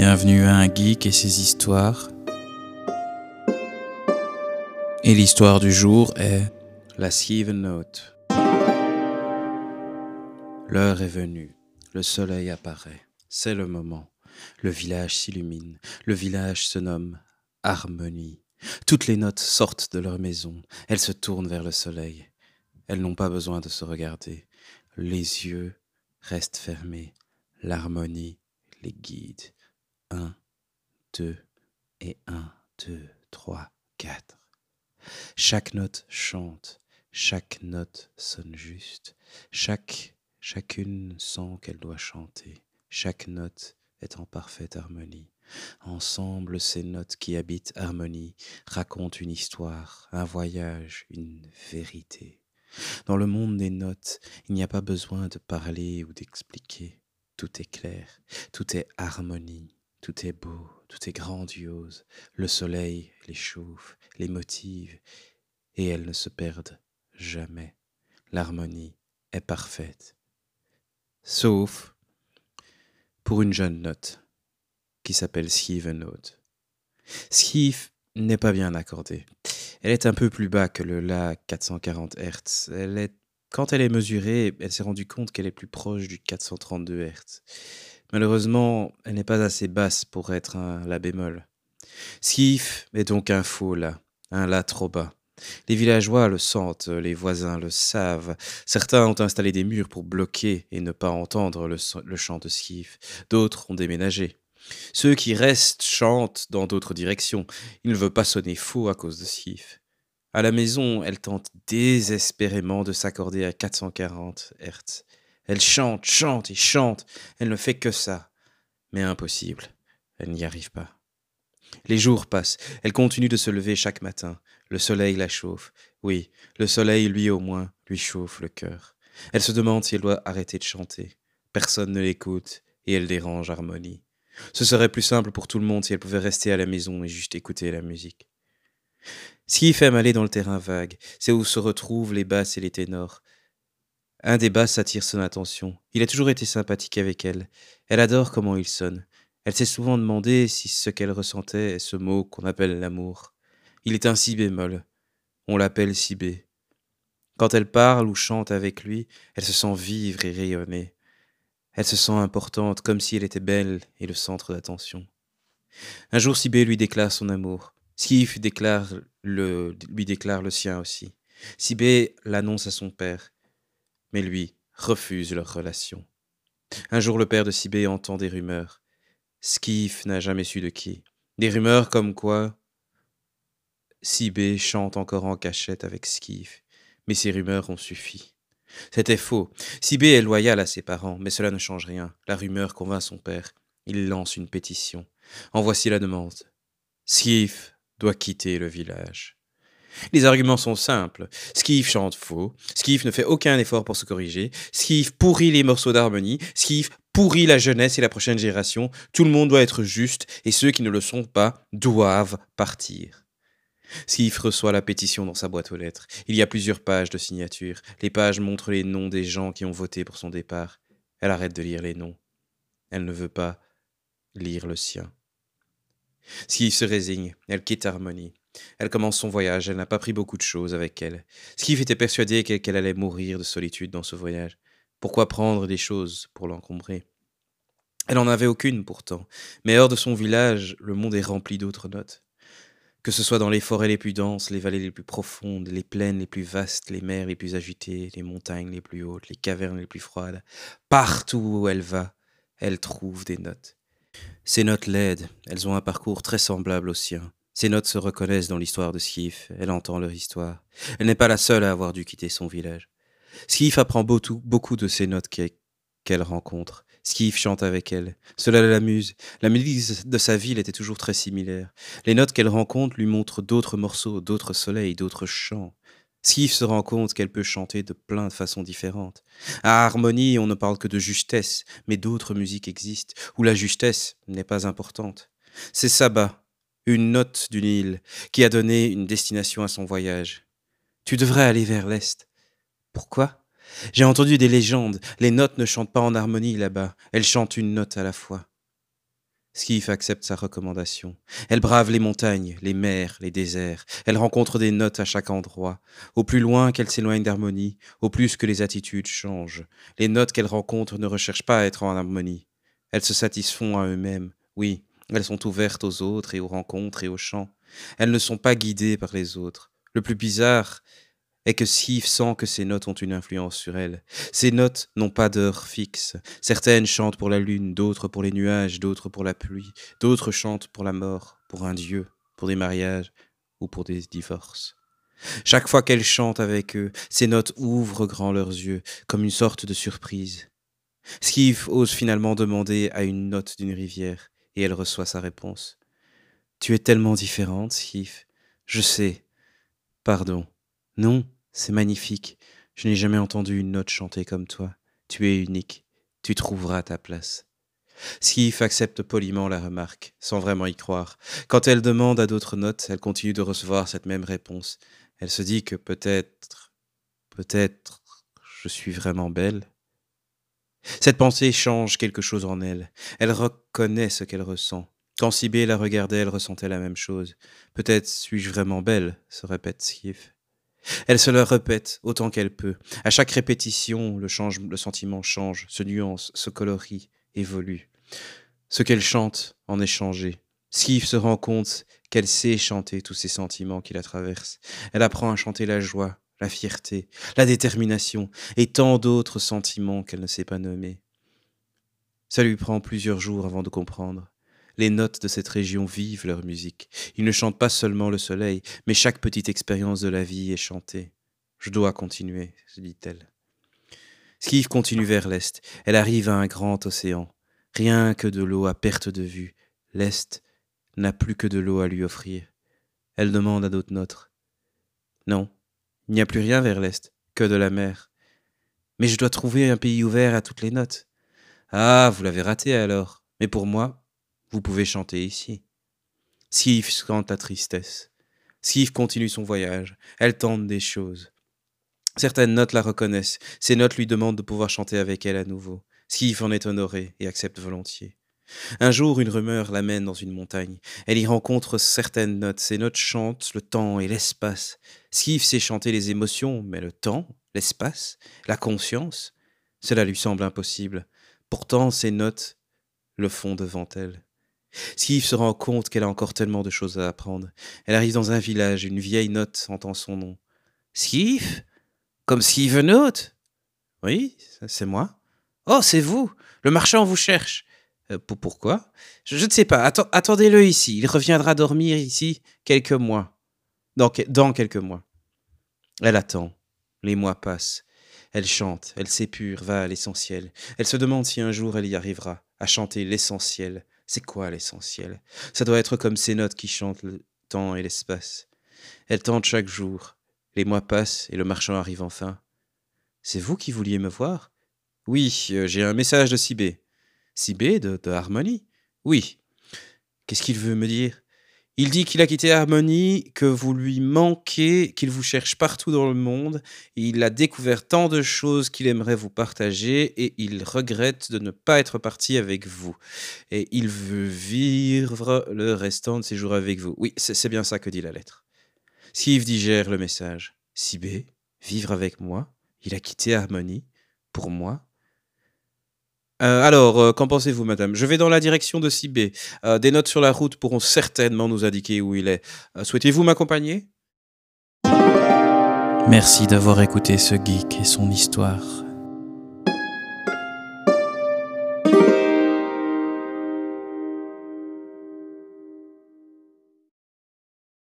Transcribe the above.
Bienvenue à un geek et ses histoires. Et l'histoire du jour est la Skeeven Note. L'heure est venue, le soleil apparaît, c'est le moment. Le village s'illumine, le village se nomme Harmonie. Toutes les notes sortent de leur maison, elles se tournent vers le soleil. Elles n'ont pas besoin de se regarder, les yeux restent fermés, l'harmonie les guide. 1, 2 et 1, 2, 3, 4. Chaque note chante, chaque note sonne juste, chacune sent qu'elle doit chanter, chaque note est en parfaite harmonie. Ensemble, ces notes qui habitent harmonie racontent une histoire, un voyage, une vérité. Dans le monde des notes, il n'y a pas besoin de parler ou d'expliquer. Tout est clair, tout est harmonie, tout est beau, tout est grandiose. Le soleil les chauffe, les motive, et elles ne se perdent jamais. L'harmonie est parfaite. Sauf pour une jeune note qui s'appelle Skeeven Note. Skeef n'est pas bien accordée. Elle est un peu plus bas que le La 440 Hz. Quand elle est mesurée, elle s'est rendue compte qu'elle est plus proche du 432 Hz. Malheureusement, elle n'est pas assez basse pour être un La bémol. Skeef est donc un faux La, un La trop bas. Les villageois le sentent, les voisins le savent. Certains ont installé des murs pour bloquer et ne pas entendre le chant de Skeef. D'autres ont déménagé. Ceux qui restent chantent dans d'autres directions. Ils ne veulent pas sonner faux à cause de Skeef. À la maison, elle tente désespérément de s'accorder à 440 Hz. Elle chante, chante et chante. Elle ne fait que ça. Mais impossible. Elle n'y arrive pas. Les jours passent. Elle continue de se lever chaque matin. Le soleil la chauffe. Oui, le soleil, lui au moins, lui chauffe le cœur. Elle se demande si elle doit arrêter de chanter. Personne ne l'écoute et elle dérange Harmonie. Ce serait plus simple pour tout le monde si elle pouvait rester à la maison et juste écouter la musique. Skeef aime aller dans le terrain vague, c'est où se retrouvent les basses et les ténors. Un des basses attire son attention. Il a toujours été sympathique avec elle. Elle adore comment il sonne. Elle s'est souvent demandé si ce qu'elle ressentait est ce mot qu'on appelle l'amour. Il est un si bémol. On l'appelle si bé. Quand elle parle ou chante avec lui, elle se sent vivre et rayonner. Elle se sent importante, comme si elle était belle et le centre d'attention. Un jour, Sibé lui déclare son amour. Skeef lui déclare le sien aussi. Sibé l'annonce à son père, mais lui refuse leur relation. Un jour, le père de Sibé entend des rumeurs. Skeef n'a jamais su de qui. Des rumeurs comme quoi Sibé chante encore en cachette avec Skeef, mais ces rumeurs ont suffi. C'était faux. Sibé est loyal à ses parents, mais cela ne change rien. La rumeur convainc son père. Il lance une pétition. En voici la demande. Skeef doit quitter le village. Les arguments sont simples. Skeef chante faux. Skeef ne fait aucun effort pour se corriger. Skeef pourrit les morceaux d'harmonie. Skeef pourrit la jeunesse et la prochaine génération. Tout le monde doit être juste et ceux qui ne le sont pas doivent partir. Skeef reçoit la pétition dans sa boîte aux lettres. Il y a plusieurs pages de signatures. Les pages montrent les noms des gens qui ont voté pour son départ. Elle arrête de lire les noms. Elle ne veut pas lire le sien. Skeef se résigne. Elle quitte Harmonie. Elle commence son voyage. Elle n'a pas pris beaucoup de choses avec elle. Skeef était persuadée qu'elle allait mourir de solitude dans ce voyage. Pourquoi prendre des choses pour l'encombrer? Elle n'en avait aucune pourtant. Mais hors de son village, le monde est rempli d'autres notes. Que ce soit dans les forêts les plus denses, les vallées les plus profondes, les plaines les plus vastes, les mers les plus agitées, les montagnes les plus hautes, les cavernes les plus froides, partout où elle va, elle trouve des notes. Ces notes l'aident, elles ont un parcours très semblable au sien. Ces notes se reconnaissent dans l'histoire de Skeef, elle entend leur histoire. Elle n'est pas la seule à avoir dû quitter son village. Skeef apprend beaucoup de ces notes qu'elle rencontre. Skeef chante avec elle. Cela l'amuse. La musique de sa ville était toujours très similaire. Les notes qu'elle rencontre lui montrent d'autres morceaux, d'autres soleils, d'autres chants. Skeef se rend compte qu'elle peut chanter de plein de façons différentes. À Harmonie, on ne parle que de justesse, mais d'autres musiques existent, où la justesse n'est pas importante. C'est Saba, une note d'une île, qui a donné une destination à son voyage. Tu devrais aller vers l'est. Pourquoi ? J'ai entendu des légendes. Les notes ne chantent pas en harmonie là-bas. Elles chantent une note à la fois. Skiff accepte sa recommandation. Elle brave les montagnes, les mers, les déserts. Elle rencontre des notes à chaque endroit. Au plus loin qu'elle s'éloigne d'harmonie, au plus que les attitudes changent. Les notes qu'elle rencontre ne recherchent pas à être en harmonie. Elles se satisfont à eux-mêmes. Oui, elles sont ouvertes aux autres et aux rencontres et aux chants. Elles ne sont pas guidées par les autres. Le plus bizarre est que Skiff sent que ces notes ont une influence sur elle. Ces notes n'ont pas d'heure fixe. Certaines chantent pour la lune, d'autres pour les nuages, d'autres pour la pluie, d'autres chantent pour la mort, pour un dieu, pour des mariages ou pour des divorces. Chaque fois qu'elle chante avec eux, ces notes ouvrent grand leurs yeux, comme une sorte de surprise. Skiff ose finalement demander à une note d'une rivière, et elle reçoit sa réponse. Tu es tellement différente, Skiff. Je sais. Pardon. Non, c'est magnifique. Je n'ai jamais entendu une note chanter comme toi. Tu es unique. Tu trouveras ta place. Skiff accepte poliment la remarque, sans vraiment y croire. Quand elle demande à d'autres notes, elle continue de recevoir cette même réponse. Elle se dit que peut-être, je suis vraiment belle. Cette pensée change quelque chose en elle. Elle reconnaît ce qu'elle ressent. Quand Sibé la regardait, elle ressentait la même chose. Peut-être suis-je vraiment belle, se répète Skiff. Elle se le répète autant qu'elle peut. À chaque répétition, le sentiment change, se nuance, se colorie, évolue. Ce qu'elle chante en est changé. Skiff se rend compte qu'elle sait chanter tous ces sentiments qui la traversent. Elle apprend à chanter la joie, la fierté, la détermination et tant d'autres sentiments qu'elle ne sait pas nommer. Ça lui prend plusieurs jours avant de comprendre. Les notes de cette région vivent leur musique. Ils ne chantent pas seulement le soleil, mais chaque petite expérience de la vie est chantée. Je dois continuer, se dit-elle. Skiff continue vers l'est. Elle arrive à un grand océan. Rien que de l'eau à perte de vue. L'est n'a plus que de l'eau à lui offrir. Elle demande à d'autres notes. Non, il n'y a plus rien vers l'est, que de la mer. Mais je dois trouver un pays ouvert à toutes les notes. Ah, vous l'avez raté alors. Mais pour moi, vous pouvez chanter ici. Skiff sente la tristesse. Skiff continue son voyage. Elle tente des choses. Certaines notes la reconnaissent. Ces notes lui demandent de pouvoir chanter avec elle à nouveau. Skiff en est honoré et accepte volontiers. Un jour, une rumeur l'amène dans une montagne. Elle y rencontre certaines notes. Ces notes chantent le temps et l'espace. Skiff sait chanter les émotions, mais le temps, l'espace, la conscience, cela lui semble impossible. Pourtant, ces notes le font devant elle. Skiff se rend compte qu'elle a encore tellement de choses à apprendre. Elle arrive dans un village, une vieille note entend son nom. Skiff? Comme Steven-Note? Oui, c'est moi. Oh, c'est vous. Le marchand vous cherche. Pourquoi? Je ne sais pas. Attendez-le ici. Il reviendra dormir ici quelques mois. Dans quelques mois. Elle attend. Les mois passent. Elle chante. Elle s'épure, va à l'essentiel. Elle se demande si un jour elle y arrivera, à chanter l'essentiel. C'est quoi l'essentiel? Ça doit être comme ces notes qui chantent le temps et l'espace. Elle tente chaque jour. Les mois passent et le marchand arrive enfin. C'est vous qui vouliez me voir? Oui, j'ai un message de Sibé. Sibé de Harmonie? Oui. Qu'est-ce qu'il veut me dire? Il dit qu'il a quitté Harmonie, que vous lui manquez, qu'il vous cherche partout dans le monde. Il a découvert tant de choses qu'il aimerait vous partager et il regrette de ne pas être parti avec vous. Et il veut vivre le restant de ses jours avec vous. Oui, c'est bien ça que dit la lettre. Skiff digère le message. Sibé, vivre avec moi? Il a quitté Harmonie? Pour moi? Alors, qu'en pensez-vous, madame? Je vais dans la direction de Sibé. Des notes sur la route pourront certainement nous indiquer où il est. Souhaitez-vous m'accompagner? Merci d'avoir écouté ce geek et son histoire.